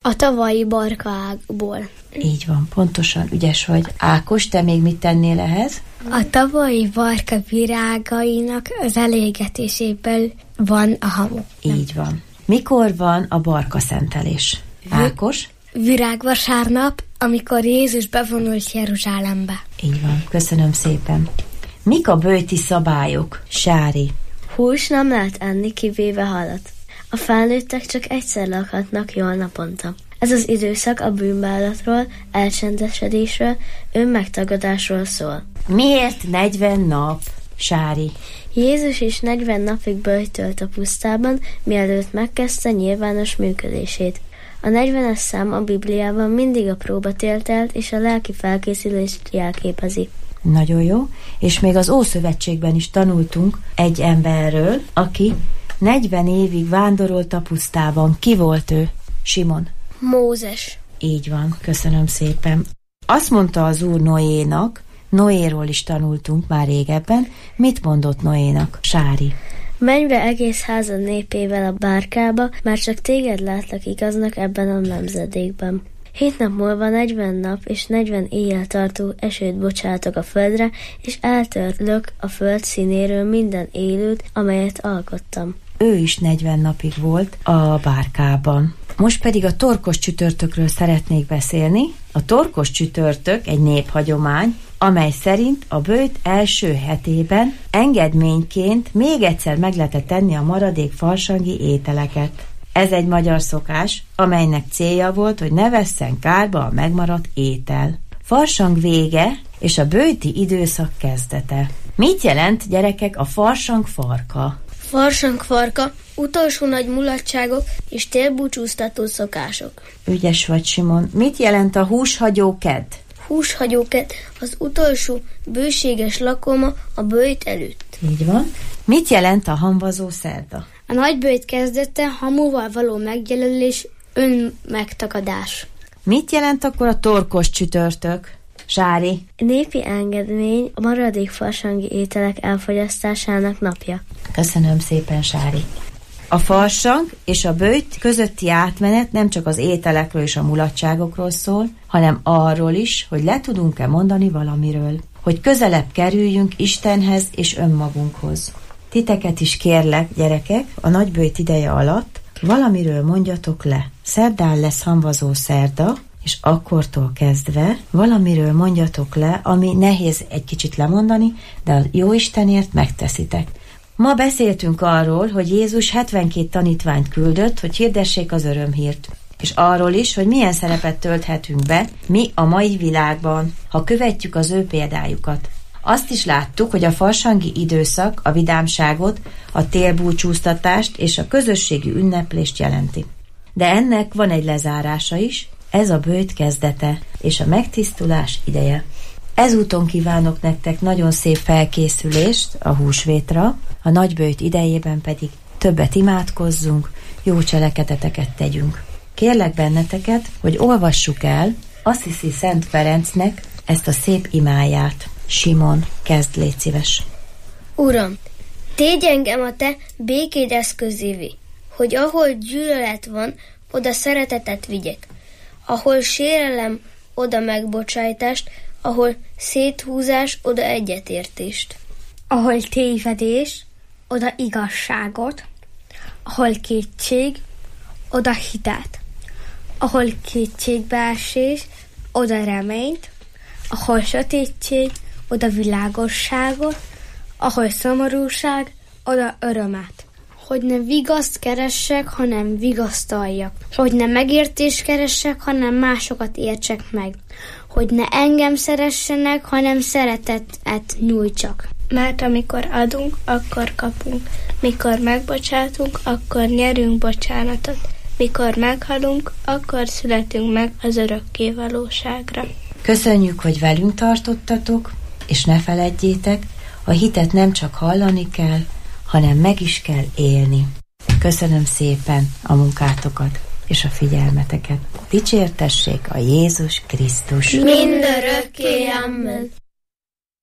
A tavalyi barkaágból. Így van, pontosan, ügyes vagy. Ákos, te még mit tennél ehhez? A tavalyi barka virágainak az elégetéséből van a hamu. Így van. Mikor van a barka szentelés? Ákos? Virágvasárnap, amikor Jézus bevonult Jeruzsálembe. Így van, köszönöm szépen. Mik a böjti szabályok, Sári? Hús nem lehet enni, kivéve halat. A felnőttek csak egyszer lakhatnak jól naponta. Ez az időszak a bűnbánatról, elcsendesedésről, önmegtagadásról szól. Miért 40 nap, Sári? Jézus is 40 napig böjtölt a pusztában, mielőtt megkezdte nyilvános működését. A 40-es szám a Bibliában mindig a próbatételt és a lelki felkészülést jelképezi. Nagyon jó, és még az Ószövetségben is tanultunk egy emberről, aki 40 évig vándorolt a pusztában. Ki volt ő? Simon? Mózes. Így van, köszönöm szépen. Azt mondta az Úr Noénak, Noéról is tanultunk már régebben, mit mondott Noénak, Sári? Menj be egész házad népével a bárkába, már csak téged látlak igaznak ebben a nemzedékben. 7 nap múlva 40 nap és 40 éjjel tartó esőt bocsátok a földre, és eltörlök a föld színéről minden élőt, amelyet alkottam. Ő is 40 napig volt a bárkában. Most pedig a torkos csütörtökről szeretnék beszélni. A torkos csütörtök egy néphagyomány, amely szerint a böjt első hetében engedményként még egyszer meg lehetett tenni a maradék farsangi ételeket. Ez egy magyar szokás, amelynek célja volt, hogy ne vesszen kárba a megmaradt étel. Farsang vége és a böjti időszak kezdete. Mit jelent, gyerekek, a farsang farka? Farsang farka, utolsó nagy mulatságok és télbúcsúztató szokások. Ügyes vagy, Simon. Mit jelent a húshagyó kedd? Húshagyó kedd az utolsó bőséges lakoma a böjt előtt. Így van. Mit jelent a hamvazó szerda? A nagyböjt kezdete, hamuval való megjelölés, önmegtagadás. Mit jelent akkor a torkos csütörtök? Sári? Népi engedmény a maradék farsangi ételek elfogyasztásának napja. Köszönöm szépen, Sári. A farsang és a böjt közötti átmenet nem csak az ételekről és a mulatságokról szól, hanem arról is, hogy le tudunk-e mondani valamiről. Hogy közelebb kerüljünk Istenhez és önmagunkhoz. Titeket is kérlek, gyerekek, a nagyböjt ideje alatt valamiről mondjatok le. Szerdán lesz hamvazó szerda, és akkortól kezdve valamiről mondjatok le, ami nehéz egy kicsit lemondani, de a Jóistenért megteszitek. Ma beszéltünk arról, hogy Jézus 72 tanítványt küldött, hogy hirdessék az örömhírt. És arról is, hogy milyen szerepet tölthetünk be mi a mai világban, ha követjük az ő példájukat. Azt is láttuk, hogy a farsangi időszak a vidámságot, a télbúcsúztatást és a közösségi ünneplést jelenti. De ennek van egy lezárása is, ez a böjt kezdete és a megtisztulás ideje. Ezúton kívánok nektek nagyon szép felkészülést a húsvétra, a nagyböjt idejében pedig többet imádkozzunk, jó cselekedeteket tegyünk. Kérlek benneteket, hogy olvassuk el Assisi Szent Ferencnek ezt a szép imáját. Simon, kezd, légy szíves. Uram, tégy engem a te békéd eszközévé, hogy ahol gyűlölet van, oda szeretetet vigyek, ahol sérelem, oda megbocsájtást, ahol széthúzás, oda egyetértést. Ahol tévedés, oda igazságot, ahol kétség, oda hitet, ahol kétségbeesés, oda reményt, ahol sötétség, oda világosságot, ahol szomorúság, oda örömet. Hogy ne vigaszt keressek, hanem vigasztaljak. Hogy ne megértést keressek, hanem másokat értsek meg. Hogy ne engem szeressenek, hanem szeretetet nyújtsak. Mert amikor adunk, akkor kapunk. Mikor megbocsátunk, akkor nyerünk bocsánatot. Mikor meghalunk, akkor születünk meg az örökké valóságra. Köszönjük, hogy velünk tartottatok, és ne feledjétek, a hitet nem csak hallani kell, hanem meg is kell élni. Köszönöm szépen a munkátokat és a figyelmeteket. Dicsértessék a Jézus Krisztus! Mindörökké, amen!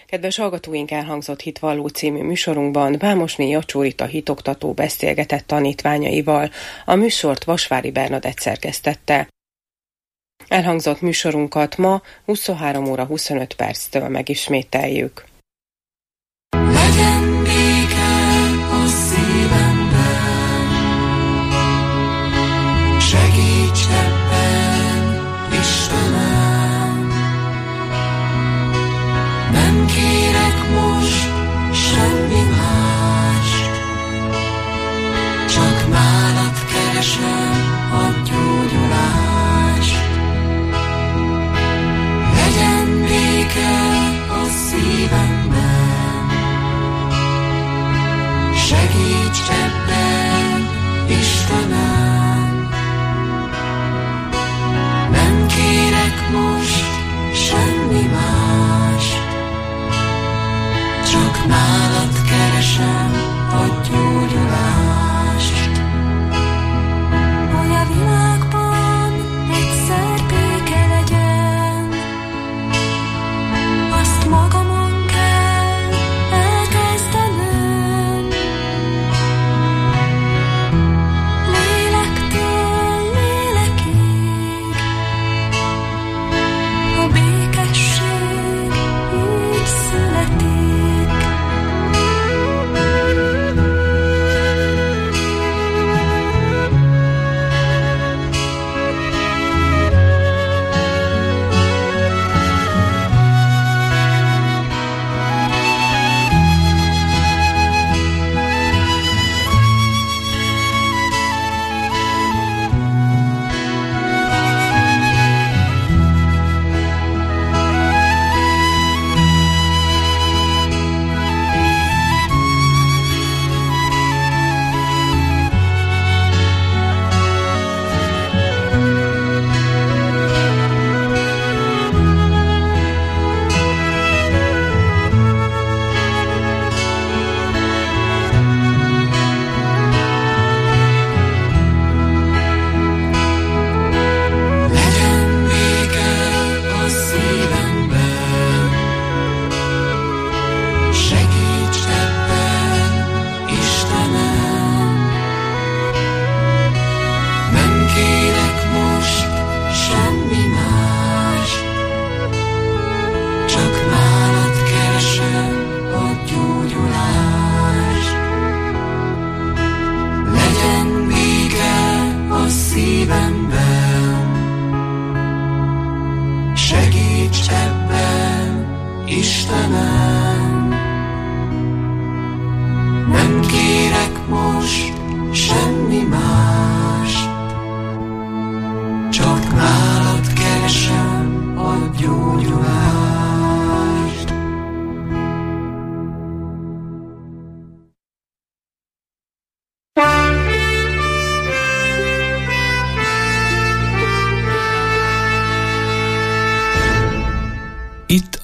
Kedves hallgatóink, elhangzott Hitvalló című műsorunkban Vámosné Jacsó-Rita hitoktató beszélgetett tanítványaival. A műsort Vasvári Bernadett szerkesztette. Elhangzott műsorunkat ma 23 óra 25 perctől megismételjük. Legyen béke a szívemben, segíts ebben, Istenem. Nem kérek most semmi mást, csak nálad keresem a gyógyulást. Legyen béke a szívemben, segíts ebben, Istenem. Nem kérek most semmi mást, csak nálad keresem a gyógyulást. Hogy a világban egyszer béke legyen, azt magamon kell elkezdenem. Lélektől lélekig a békesség így születik.